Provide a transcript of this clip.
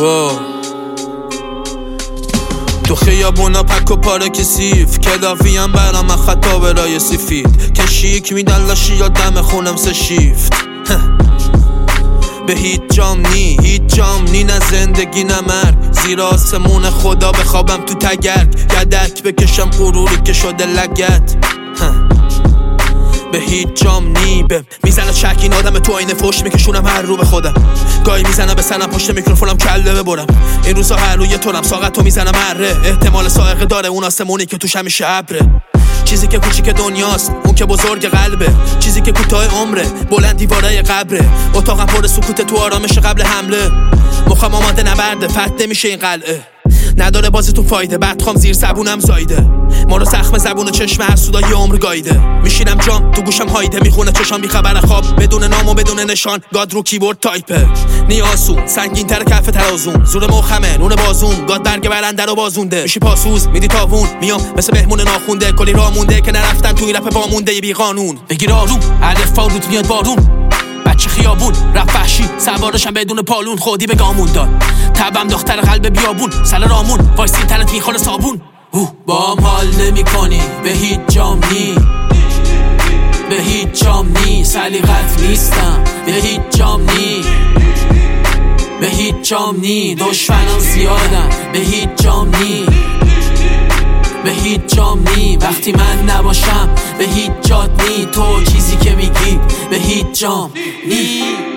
تو خیابونا پک و پاره کسیف کلافیم برام خطا برای سفید کشیک میدن لاشی یا دم خونم سه شیفت به هیچ جام نی نه زندگی نه مرگ زیر آسمون خدا بخوابم تو تگرگ گدک بکشم غروری که شده لگت به هیچ جام نی میزنه چک این آدم تو آینه فوش میکشونم هر رو به خودم گاهی میزنم به سنم پشت میکروفونم کله ببرم این روزا هر روی تونم ساقت تو میزنم اره احتمال سائقه داره اون آسمونی که توش همیشه ابره چیزی که کوچیک دنیاست اون که بزرگ قلبه چیزی که کوتاه عمره بلند دیوارای قبره اتاقم پر سکوت تو آرامش قبل حمله مخم آماده نبرده فتح نمیشه این قلعه نداره بازی تو فایده بدخوام زیر زبونم زایده ما رو زخم زبون و چشم هر سودای عمر گایده میشینم جام تو گوشم هایده میخونه چشام بیخبر خواب بدون نام و بدون نشان گاد رو کیبورد تایپه نیاسون سنگین تر کف ترازون زور مخمه نون بازون گاد برگ برنده رو بازونده میشی پاسوز میدی تاوون میام مثل مهمون ناخونده کلی راه مونده که نرفتم توی رپ وامونده بی قانون بگیر آروم الف فاروت میاد بارون بچه خیابون رفت وحشی سوارشم بدون پالون خودی به گامون داد تبم دختر قلب بیابون سل رامون وایسی تنت میخوره صابون بام حال نمی کنی به هیچ جام نی به هیچ جام نی سلیقت نیستم به هیچ جام نی به هیچ جام نی دشمنان زیادم به هیچ جام نی به هیچ جام نی وقتی من نباشم به هیچ جات نی تو چیزی که میگی به هیچ جام نی